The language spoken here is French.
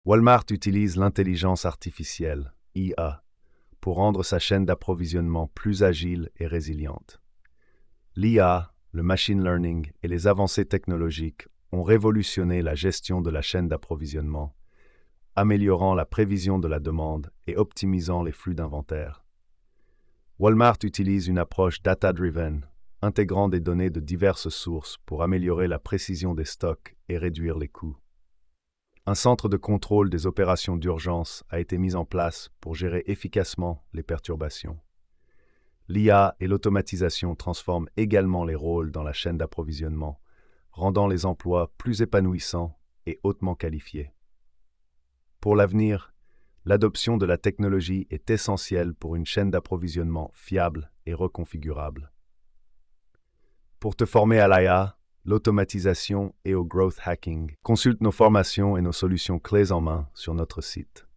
Walmart utilise l'intelligence artificielle, IA, pour rendre sa chaîne d'approvisionnement plus agile et résiliente. L'IA, le machine learning et les avancées technologiques ont révolutionné la gestion de la chaîne d'approvisionnement, améliorant la prévision de la demande et optimisant les flux d'inventaire. Walmart utilise une approche data-driven, intégrant des données de diverses sources pour améliorer la précision des stocks et réduire les coûts. Un centre de contrôle des opérations d'urgence a été mis en place pour gérer efficacement les perturbations. L'IA et l'automatisation transforment également les rôles dans la chaîne d'approvisionnement, rendant les emplois plus épanouissants et hautement qualifiés. Pour l'avenir, l'adoption de la technologie est essentielle pour une chaîne d'approvisionnement fiable et reconfigurable. Pour te former à l'IA, l'automatisation et au growth hacking, consulte nos formations et nos solutions clés en main sur notre site.